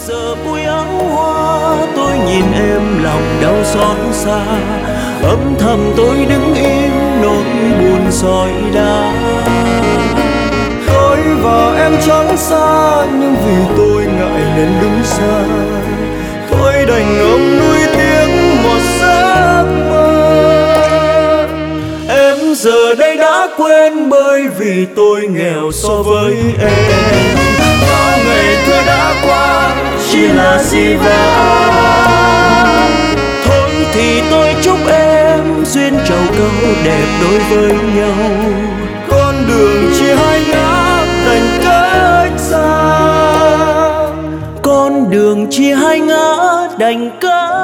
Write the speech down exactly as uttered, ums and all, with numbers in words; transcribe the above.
giờ buổi áo hoa tôi nhìn em lòng đau xót xa, âm thầm tôi đứng im nỗi buồn sỏi đá. Tôi và em chẳng xa nhưng vì tôi ngại nên đứng xa, tôi đành ôm nuối tiếc một giấc mơ. Em giờ đây đã quên bởi vì tôi nghèo so với em. Bao ngày thơ đã qua Chỉ là gì vã. Thôi thì tôi chúc em duyên trầu câu đẹp đối với nhau. con đường chia hai ngã đành cách xa, Con đường chia hai ngã đành cách